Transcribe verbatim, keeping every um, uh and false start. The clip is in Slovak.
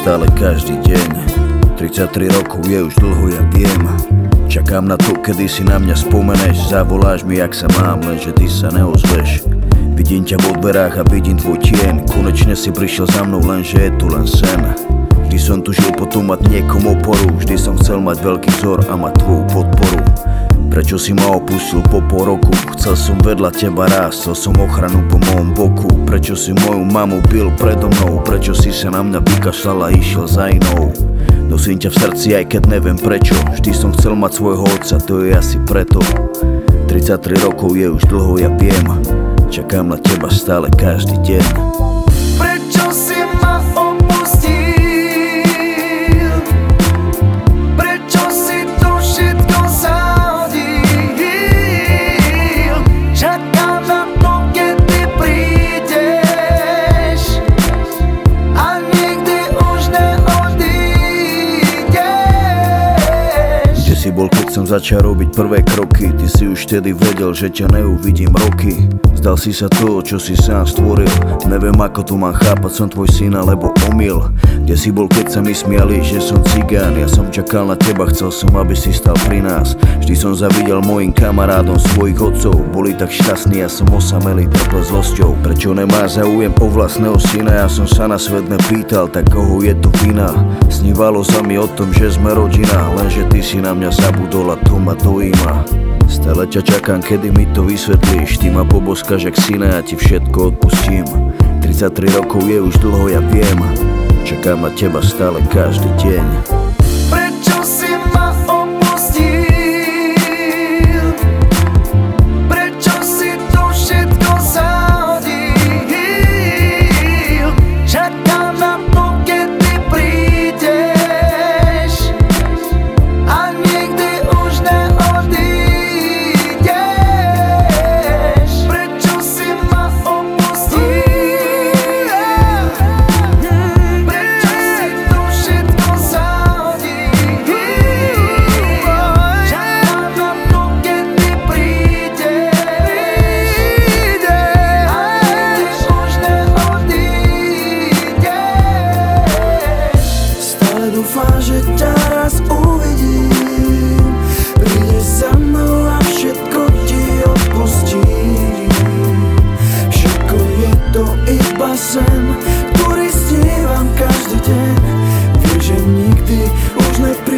stále každý deň. Tridsaťtri rokov je už dlho, ja viem. Čakám na to, kedy si na mňa spomeneš. Zavoláš mi, jak sa mám, lenže ty sa neozveš. Vidím ťa vo dverách a vidím tvoj tieň. Konečne si prišiel za mnou, lenže je tu len sen. Vždy som tužil potom mať niekom oporu. Vždy som chcel mať veľký vzor a mať tvoju podporu. Prečo si ma opustil po pol roku? Chcel som vedľa teba rásť, chcel som ochranu po mojom boku. Prečo si moju mamu bil predo mnou? Prečo si sa na mňa vykašľal a išiel za inou? Nosím ťa v srdci, aj keď neviem prečo. Vždy som chcel mať svojho otca, to je asi preto. Tridsaťtri rokov je už dlho, ja viem. Čakám na teba stále každý deň. Prečo si ma opustil? Prečo si to všetko zahodil? Čakám na to, keď ty prídeš a nikdy už neodídeš. Kde si bol, keď som začal robiť prvé kroky? Ty si už vtedy vedel, že ťa neuvidím roky. Zdal si sa toho, čo si sám stvoril. Neviem, ako to mám chápať, som tvoj syn alebo omyl. Kde si bol, keď sa mi smiali, že som cigán? Ja som čakal na teba, chcel som, aby si stal pri nás. Vždy som zavidel mojim kamarádom svojich otcov. Boli tak šťastní, ja som osamelý, trpel zlosťou. Prečo nemá záujem o vlastného syna? Ja som sa na svet nepýtal, tak koho je to vina? Snívalo sa mi o tom, že sme rodina, lenže ty si na mňa zabudol a to ma dojíma. Stále ťa čakám, kedy mi to vysvetlíš. Ty ma poboskáš jak syna, ja ti všetko odpustím. Tridsaťtri rokov je už dlho, ja viem. Čakám na teba stále každý deň. Prečo si ma opustil? Prečo si to všetko zahodil? Čakám na to, keď ty prídeš a nikdy už neodídeš. Prečo si ma opustil? Prečo si to všetko zahodil? Čakám na to, keď ty prídeš a nikdy už neodídeš. Stále dúfam, že ťa raz uvidím. Prídeš za mnou a všetko ti odpustím. Všetko je to iba sen, ktorý snívam každý deň. Vieš, že nikdy už neprídeš.